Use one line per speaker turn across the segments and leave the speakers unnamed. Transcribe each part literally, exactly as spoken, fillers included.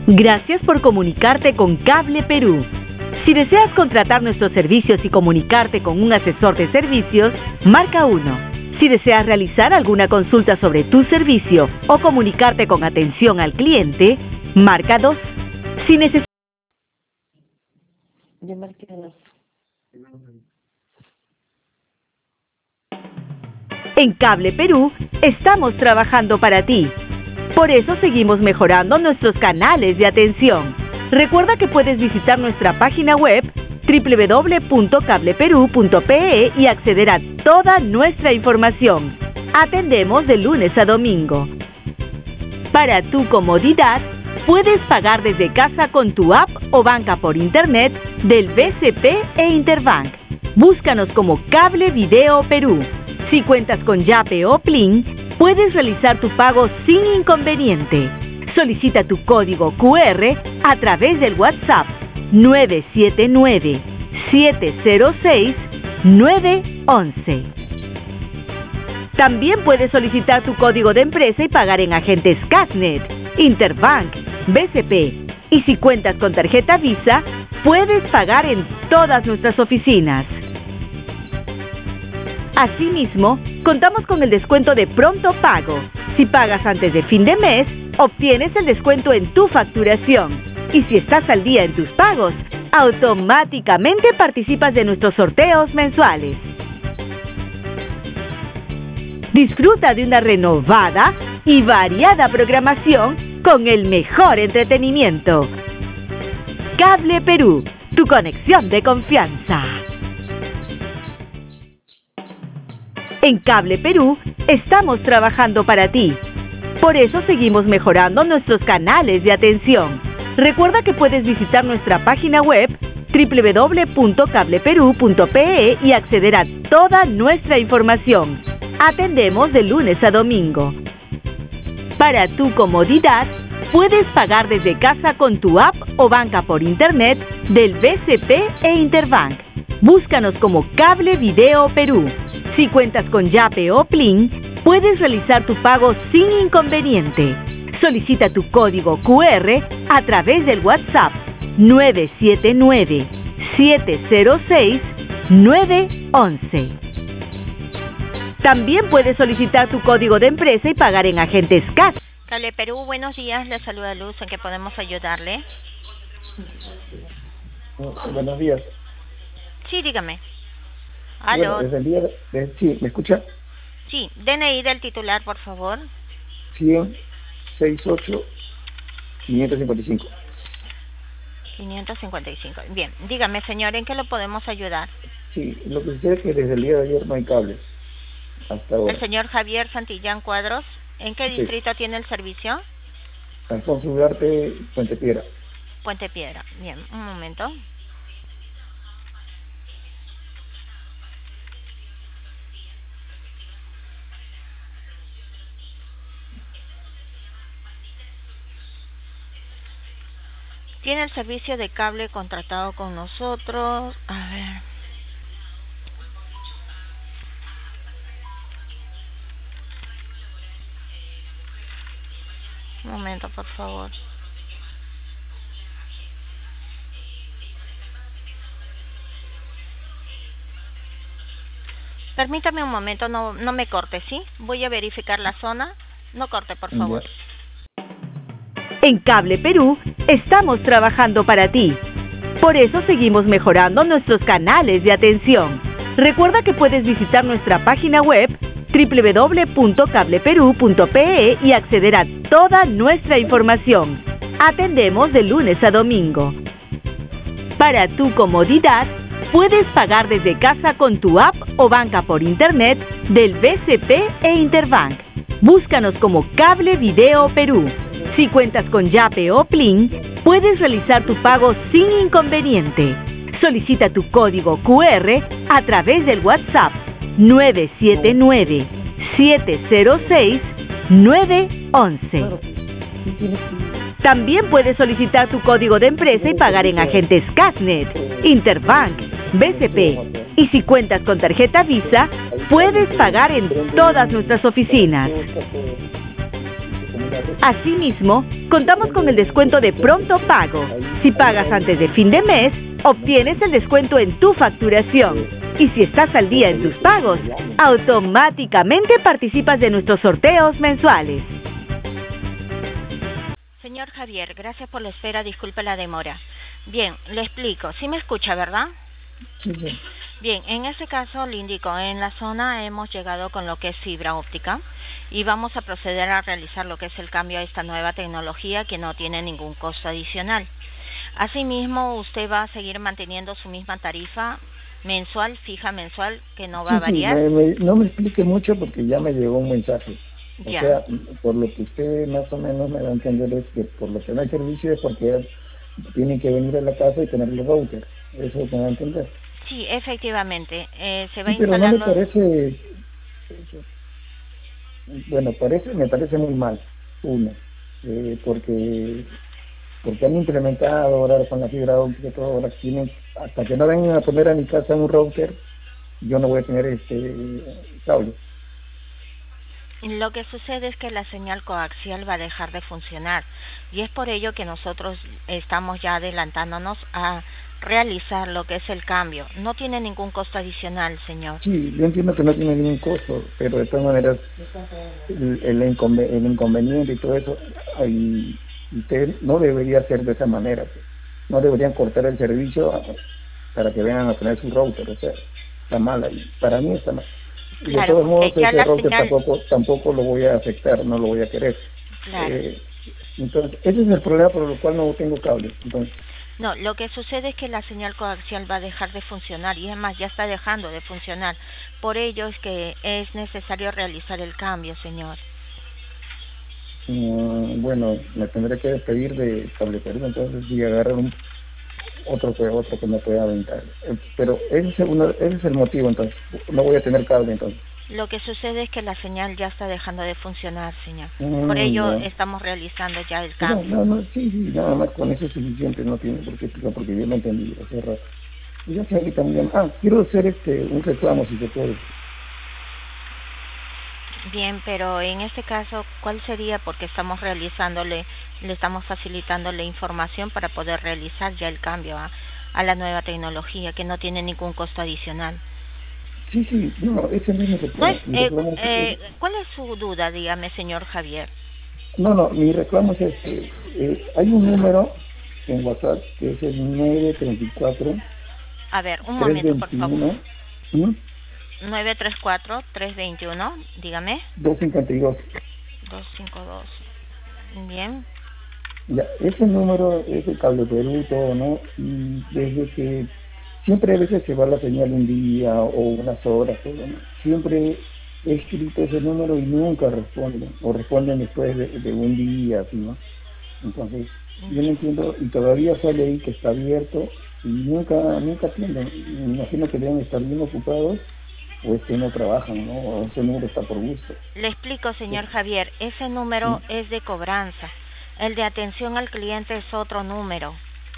Gracias por comunicarte con Cable Perú. Si deseas contratar nuestros servicios y comunicarte con un asesor de servicios, marca uno. Si deseas realizar alguna consulta sobre tu servicio o comunicarte con atención al cliente, marca dos. Si necesitas...
Yo marqué dos.
En Cable Perú estamos trabajando para ti. Por eso seguimos mejorando nuestros canales de atención. Recuerda que puedes visitar nuestra página web doble u doble u doble u punto cable perú punto pe e y acceder a toda nuestra información. Atendemos de lunes a domingo. Para tu comodidad, puedes pagar desde casa con tu app o banca por internet del B C P e Interbank. Búscanos como Cable Video Perú. Si cuentas con Yape o Plin, puedes realizar tu pago sin inconveniente. Solicita tu código cu erre a través del WhatsApp nueve siete nueve, siete cero seis, nueve uno uno. También puedes solicitar tu código de empresa y pagar en agentes Casnet, Interbank, B C P. Y si cuentas con tarjeta Visa, puedes pagar en todas nuestras oficinas. Asimismo, contamos con el descuento de pronto pago. Si pagas antes de fin de mes, obtienes el descuento en tu facturación. Y si estás al día en tus pagos, automáticamente participas de nuestros sorteos mensuales. Disfruta de una renovada y variada programación con el mejor entretenimiento. Cable Perú, tu conexión de confianza. En Cable Perú estamos trabajando para ti. Por eso seguimos mejorando nuestros canales de atención. Recuerda que puedes visitar nuestra página web doble u doble u doble u punto cable perú punto pe e y acceder a toda nuestra información. Atendemos de lunes a domingo. Para tu comodidad, puedes pagar desde casa con tu app o banca por internet del B C P e Interbank. Búscanos como Cable Video Perú. Si cuentas con Yape o Plin, puedes realizar tu pago sin inconveniente. Solicita tu código cu erre a través del WhatsApp nueve siete nueve, siete cero seis, nueve uno uno. También puedes solicitar tu código de empresa y pagar en agentes C A S.
Cable Perú, buenos días. Le saluda Luz. ¿En qué podemos ayudarle?
Oh, buenos días.
Sí, dígame. ¿Aló?
Bueno, desde el día de, de- sí, ¿me escucha?
Sí, D N I del titular, por favor.
cien, sesenta y ocho, quinientos cincuenta y cinco.
quinientos cincuenta y cinco. Bien, dígame, señor, ¿en qué lo podemos ayudar?
Sí, lo que sucede es que desde el día de ayer no hay cables. Hasta ahora.
El señor Javier Santillán Cuadros. ¿En qué
Sí.
distrito tiene el servicio?
Alfonso Ugarte, Puente Piedra.
Puente Piedra. Bien, un momento. Tiene el servicio de cable contratado con nosotros. A ver. Un momento, por favor. Permítame un momento, no, no me corte, ¿sí? Voy a verificar la zona. No corte, por favor.
Ya.
En Cable Perú estamos trabajando para ti. Por eso seguimos mejorando nuestros canales de atención. Recuerda que puedes visitar nuestra página web doble u doble u doble u punto cable perú punto pe e y acceder a toda nuestra información. Atendemos de lunes a domingo. Para tu comodidad, puedes pagar desde casa con tu app o banca por internet del B C P e Interbank. Búscanos como Cable Video Perú. Si cuentas con Yape o Plin, puedes realizar tu pago sin inconveniente. Solicita tu código cu erre a través del WhatsApp nueve siete nueve, siete cero seis, nueve uno uno. También puedes solicitar tu código de empresa y pagar en agentes Casnet, Interbank, B C P. Y si cuentas con tarjeta Visa, puedes pagar en todas nuestras oficinas. Asimismo, contamos con el descuento de pronto pago. Si pagas antes de fin de mes, obtienes el descuento en tu facturación. Y si estás al día en tus pagos, automáticamente participas de nuestros sorteos mensuales.
Señor Javier, gracias por la espera, disculpe la demora. Bien, le explico. ¿Sí me escucha, verdad?
Sí, sí.
Bien, en ese caso le indico, en la zona hemos llegado con lo que es fibra óptica y vamos a proceder a realizar lo que es el cambio a esta nueva tecnología que no tiene ningún costo adicional. Asimismo, usted va a seguir manteniendo su misma tarifa mensual, fija mensual, que no va
sí,
a variar.
Sí, me, me, no me explique mucho porque ya me llegó un mensaje. O
Ya.
sea, por lo que usted más o menos me da a entender es que por lo que no hay servicio es porque tienen que venir a la casa y tener el router. Eso me da a entender.
Sí, efectivamente. Eh, se va
Sí, pero
instalando...
no me parece... Bueno, parece, me parece muy mal, uno, eh, porque porque han implementado ahora con la fibra óptica, todo, ahora tienen, hasta que no vengan a poner a mi casa un router, yo no voy a tener este cable.
Lo que sucede es que la señal coaxial va a dejar de funcionar y es por ello que nosotros estamos ya adelantándonos a realizar lo que es el cambio. No tiene ningún costo adicional, señor.
Sí, yo entiendo que no tiene ningún costo, pero de todas maneras el, el, inconven el inconveniente y todo eso, y usted no debería ser de esa manera. No deberían cortar el servicio para que vengan a tener su router, o sea, está mal ahí. Para mí está mal.
Claro,
de todos modos, ese router
señal...
tampoco, tampoco lo voy a aceptar, no lo voy a querer.
Claro.
Eh, entonces, ese es el problema por el cual no tengo cable. Entonces,
no, lo que sucede es que la señal coaxial va a dejar de funcionar y además ya está dejando de funcionar. Por ello es que es necesario realizar el cambio, señor.
Mm, bueno, me tendré que despedir de Cable Perú, entonces y agarrar un otro que otro que me pueda aventar. Eh, pero ese es, uno, ese es el motivo, entonces no voy a tener cable entonces.
Lo que sucede es que la señal ya está dejando de funcionar, señor.
Mm,
por ello
no.
estamos realizando ya el cambio.
No, no, no, sí, sí, nada más con eso es suficiente, no tiene por qué explicar porque yo no entendí hace rato. Y ya sé ahorita muy bien. Ah, quiero hacer este un reclamo si se puede.
Bien, pero en este caso, ¿cuál sería? Porque estamos realizándole, le estamos facilitando la información para poder realizar ya el cambio a, a la nueva tecnología, que no tiene ningún costo adicional.
Sí, sí, no, ese mismo reclamo.
Pues,
Mi
eh,
reclamo es
eh,
este.
¿cuál es su duda, dígame, señor Javier?
No, no, mi reclamo es este. Eh, hay un número en WhatsApp que es el nueve tres cuatro.
A ver, un
tres
momento, por favor.
¿Mm?
nueve tres cuatro, tres dos uno, dígame.
dos cincuenta y dos.
dos cinco dos. Bien.
Ya, ese número es de Cable Perú y todo, ¿no? Y desde que siempre a veces se va la señal un día o unas horas, todo, ¿no? Siempre he escrito ese número y nunca responden, o responden después de, de un día, así, ¿no? Entonces, yo no entiendo, y todavía sale ahí que está abierto y nunca, nunca atienden. Me imagino que deben estar bien ocupados o es que no trabajan, ¿no? O ese número está por gusto.
Le explico, señor Javier, ese número
Sí.
es de cobranza. El de atención al cliente es otro número.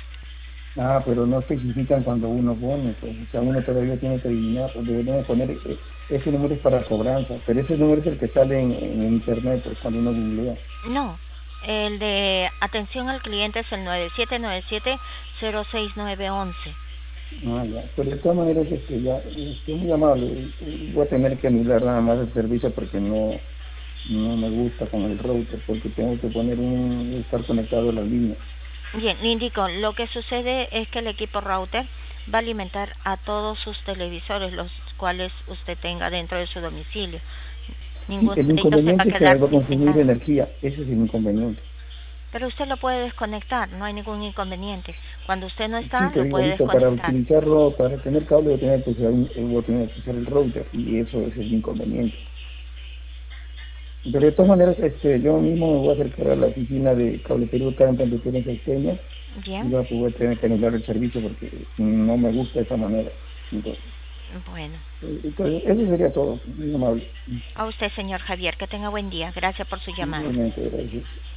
Ah, pero no especifican cuando uno pone, pues, o sea, uno todavía tiene que adivinar, pues deberían poner, eh, ese número es para cobranza, pero ese número es el que sale en, en internet, pues, cuando uno googlea.
No, el de atención al cliente es el nueve siete nueve siete, cero seis nueve once.
Ah, ya, pero de todas maneras, este, ya, estoy muy amable, voy a tener que anular nada más el servicio porque no, no me gusta con el router, porque tengo que poner un, estar conectado a la línea.
Bien, le indico, lo que sucede es que el equipo router va a alimentar a todos sus televisores, los cuales usted tenga dentro de su domicilio. Ningún
Sí, el
de ellos se va a
inconveniente es que
quedar
me va a
sin
consumir
señal.
energía, ese es el inconveniente.
Pero usted lo puede desconectar, no hay ningún inconveniente. Cuando usted no
Sí,
está,
te
lo
digo,
puede
ahorita para
desconectar.
utilizarlo, para tener cable, voy a tener que usar, un- voy a tener que usar el router, y eso es el inconveniente. Pero de todas maneras, este, yo mismo me voy a acercar a la oficina de Cable Perú, acá en Plantación Pequeña, y
Bien,
voy a poder tener que anular el servicio porque no me gusta esa manera. Entonces,
bueno.
eh, entonces eso sería todo, muy amable.
A usted, señor Javier, que tenga buen día. Gracias por su llamada.
Realmente, gracias.